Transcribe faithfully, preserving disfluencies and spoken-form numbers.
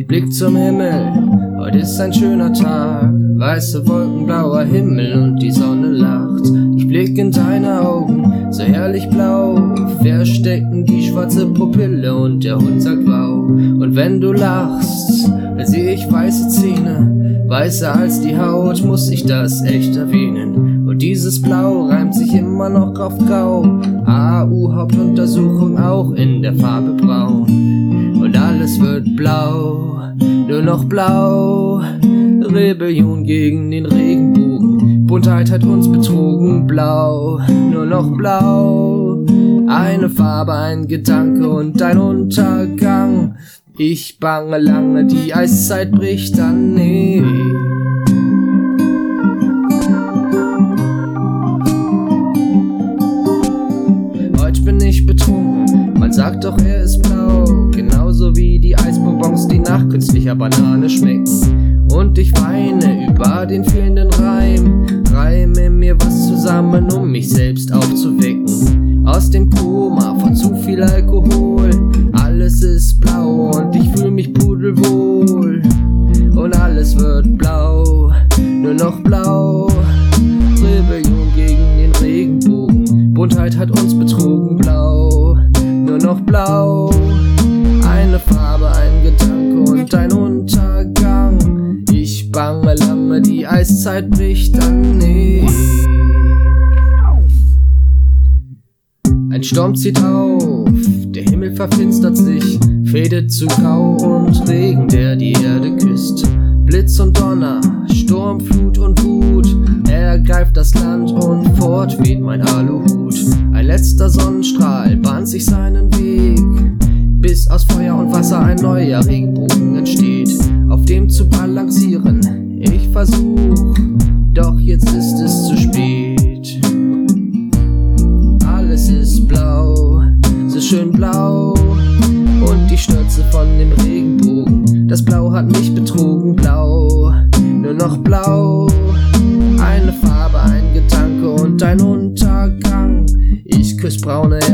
Ich blick zum Himmel, heute ist ein schöner Tag. Weiße Wolken, blauer Himmel und die Sonne lacht. Ich blick in deine Augen, so herrlich blau. Verstecken die schwarze Pupille und der Hund sagt wow. Und wenn du lachst, dann seh ich weiße Zähne. Weißer als die Haut, muss ich das echt erwähnen. Und dieses Blau reimt sich immer noch auf Grau. A U Hauptuntersuchung auch in der Farbe braun. Und alles wird blau, nur noch blau. Rebellion gegen den Regenbogen. Buntheit hat uns betrogen, blau, nur noch blau. Eine Farbe, ein Gedanke und ein Untergang. Ich bange lange, die Eiszeit bricht an, nee. Heute bin ich betrunken, man sagt doch, er ist blau. Genauso wie die Eisbonbons, die nach künstlicher Banane schmecken. Und ich weine über den fehlenden Reim. Reime mir was zusammen, um mich selbst aufzuwecken. Aus dem Koma von zu viel Alkohol. Alles ist blau und ich fühl mich pudelwohl. Und alles wird blau, nur noch blau. Rebellion gegen den Regenbogen. Buntheit hat uns betrogen, blau, nur noch blau. Eine Farbe, ein Gedanke und ein Untergang. Ich bange lange, die Eiszeit bricht an, nee. Ein Sturm zieht auf, der Himmel verfinstert sich, fädet zu Grau und Regen, der die Erde küsst. Blitz und Donner, Sturm, Flut und Wut, er ergreift das Land und fort weht mein Aluhut. Ein letzter Sonnenstrahl bahnt sich seinen Weg, bis aus Feuer und Wasser ein neuer Regenbogen entsteht, auf dem zu balancieren ich versuch, doch jetzt ist es zu spät. Alles ist blau, so schön blau, und die Stürze von dem Regenbogen. Das Blau hat mich betrogen, blau, nur noch blau. Eine Farbe, ein Gedanke und ein Untergang. Ich küss braune